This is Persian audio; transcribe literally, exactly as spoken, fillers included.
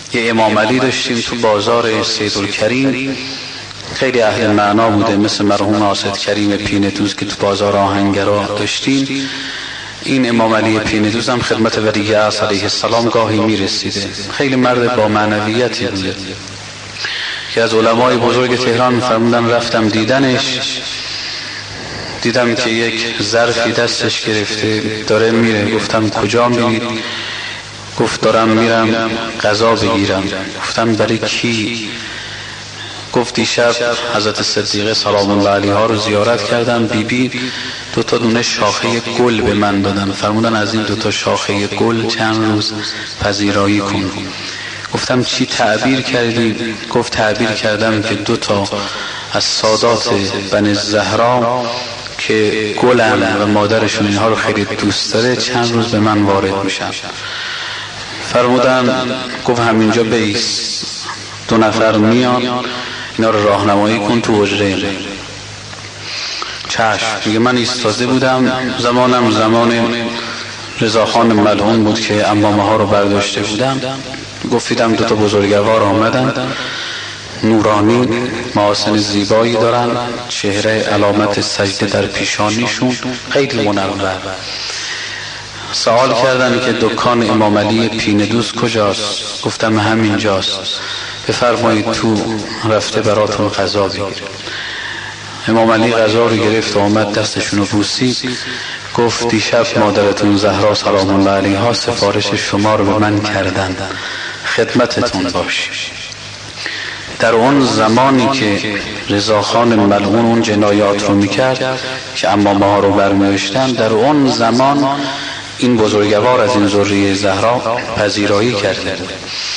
یه امام علی داشتیم تو بازار سیدالکریم، خیلی اهل معنا بوده، مثل مرحوم آسد کریم پیندوز که تو بازار آهنگرا داشتیم. این امام علی پیندوز هم خدمت ولی اعظم علیه السلام گاهی میرسیده. خیلی مرد با معنویتی بوده که از علمای بزرگ تهران فرمودن رفتم دیدنش، دیدم که یک ظرفی دستش گرفته داره میره. گفتم کجا میرید؟ گفت دارم میرم غذا بگیرم. گفتم برای کی؟ گفت دیشب حضرت صدیقه سلام الله علیها رو زیارت کردم، بی بی دو تا دونه شاخه گل به من دادن، فرمودن از این دو تا شاخه گل چند روز پذیرایی کن. گفتم چی تعبیر کردی؟ گفت تعبیر کردم که دو تا از سادات بنی زهرا که گلن و مادرشون اینها رو خیلی دوست داره چند روز به من وارد میشن. فرمودن گفت همینجا بیس، دو نفر میان اینا رو راهنمایی کن تو حجره. چشم. میگه من ایستاده بودم، زمانم زمان رضاخان ملعون بود که امامه ها رو برداشته بودم. گفتیدم دو تا بزرگوار آمدن، نورانی، محاسن زیبایی دارن، چهره علامت سجده در پیشانیشون، خیلی منور. سوال کردن که دکان امام علی پیندوز کجاست؟ گفتم همینجاست، بفرمایید تو رفته براتون غذا بگیره. امام علی غذا رو گرفت و آمد دستشون رو بوسید. گفت دیشب مادرتون زهرا سلام الله علیها سفارش شما رو به من کردن، خدمتتون باش. در اون زمانی که رضاخان ملعون اون جنایات رو میکرد که امامه ها رو برمی‌داشتن، در اون زمان این بزرگوار از این ذریه زهرا پذیرایی کرده بود.